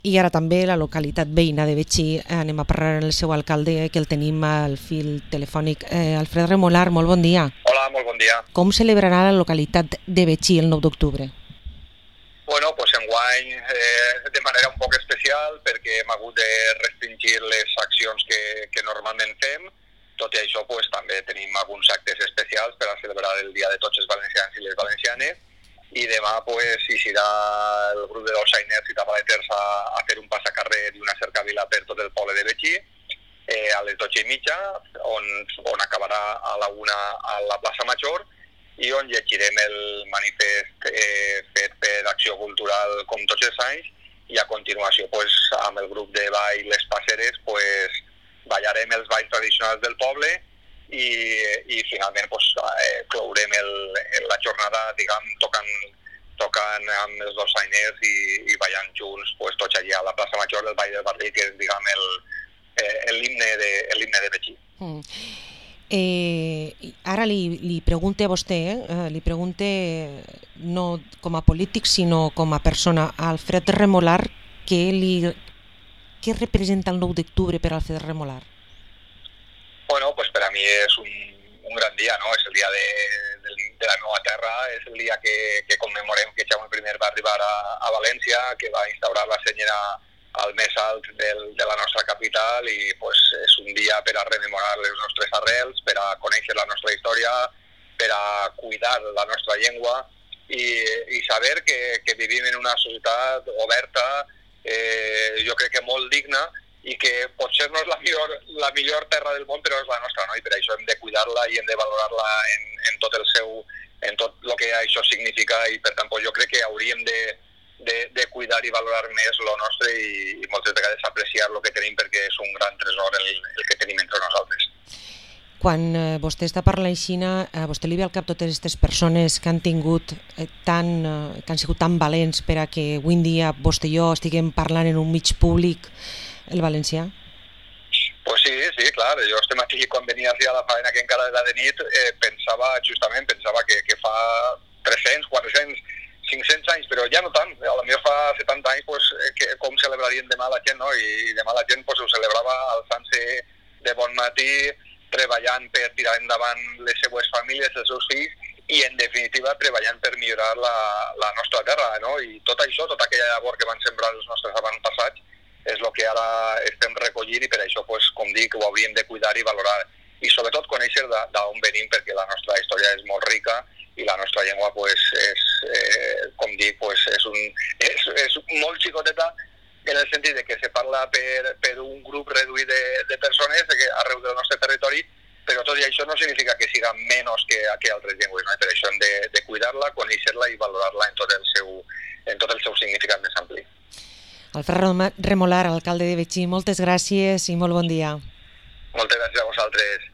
I ara també la localitat veïna de Betxí. Anem a parlar amb el seu alcalde, que el tenim al fil telefònic. Alfred Remolar, molt bon dia. Hola, molt bon dia. Com celebrarà la localitat de Betxí el 9 d'octubre? Bueno, pues enguany de manera un poc especial perquè hem hagut de restringir les accions que normalment fem. Tot i això, pues, també tenim alguns actes especials per a celebrar el Dia de tots els valencians i les valencianes. I demà pues, hi serà el grup de dolçainers i tabaleters a fer un passacarrer i una cercavila per tot el poble de Betxí a les 12:30, on acabarà a la 1 a la plaça Major i on llegirem el manifest fet per Acció Cultural com tots els anys, i a continuació pues, amb el grup de ball Les Passeres pues, ballarem els balls tradicionals del poble i finalment pues, clourem la jornada, diguem, tocant amb els dolçainers i ballant junts pues, tots allà a la plaça Major del Vall del Barri, que és, diguem, l'himne de Betxí. Ara li pregunte a vostè, li pregunte no com a polític sinó com a persona, a Alfred Remolar, què representa el 9 d'octubre per Alfred Remolar? Bueno, pues per a mi és un gran dia, no? És el dia de la nova terra, és el dia que commemorem que Jaume I va arribar a València, que va instaurar la senyera al més alt de la nostra capital, i pues, és un dia per a rememorar les nostres arrels, per a conèixer la nostra història, per a cuidar la nostra llengua i saber que vivim en una societat oberta, jo crec que molt digna, i que potser no és la millor terra del món, però és la nostra, no? I per això hem de cuidar-la i hem de valorar-la en tot el que això significa, i per tant pues, jo crec que hauríem de cuidar i valorar més lo nostre i moltes vegades apreciar el que tenim, perquè és un gran tresor el que tenim entre nosaltres. Quan vostè està parlant així, a vostè li ve al cap totes aquestes persones que han tingut que han sigut tan valents per a que avui en dia vostè i jo estiguem parlant en un mig públic el valencià? Pues sí, clar. Jo estem aquí, quan venia a la faena, que encara era de nit, pensava que fa 300, 400, 500 anys, però ja no tant. A la millor fa 70 anys, pues, com celebrarien demà la gent, no? I demà la gent pues, ho celebrava alçant-se de bon matí, treballant per tirar endavant les seues famílies, els seus fills, i en definitiva treballant per millorar la nostra terra, no? I tot això, tota aquella llavor que van sembrar els nostres avantpassats, és el que ara estem recollint, i per això, pues, com dic, ho hauríem de cuidar i valorar. I sobretot conèixer d'on venim, perquè la nostra història és molt rica i la nostra llengua, pues, com dic, pues, és molt xicoteta, en el sentit de que se parla per un grup reduït de persones arreu del nostre territori, però tot i això no significa que siga menys que altres llengües, no? I per això hem de cuidar-la, conèixer-la i valorar-la en tot el seu significat més ampli. Alfred Remolar, alcalde de Betxí, moltes gràcies i molt bon dia. Moltes gràcies a